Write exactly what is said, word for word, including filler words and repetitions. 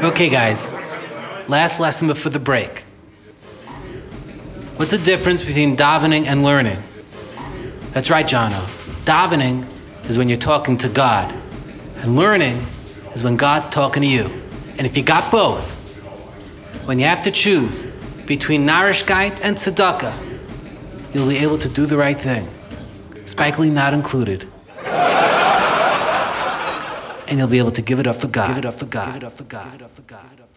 Okay, guys. Last lesson before the break. What's the difference between davening and learning? That's right, Jono. Davening is when you're talking to God. And learning is when God's talking to you. And if you got both, when you have to choose between narishkeit and tzedakah, you'll be able to do the right thing. Spike Lee not included. And you'll be able to give it up for God. Give it up for God. Give it up for God. Give it up for God.